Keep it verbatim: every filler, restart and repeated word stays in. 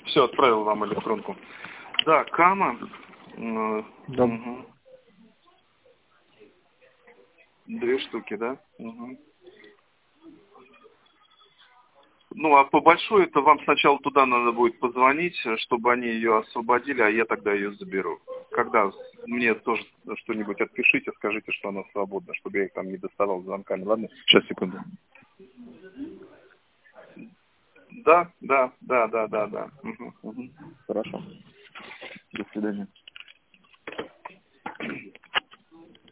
Все, отправил вам электронку. Да, Кама. Да. Угу. Две штуки, да? Угу. Ну, а по большой это вам сначала туда надо будет позвонить, чтобы они ее освободили, а я тогда ее заберу. Когда мне тоже что-нибудь отпишите, скажите, что она свободна, чтобы я их там не доставал звонками. Ладно? Сейчас, секунду. Да, да, да, да, да, да. Угу, угу. Хорошо. До свидания.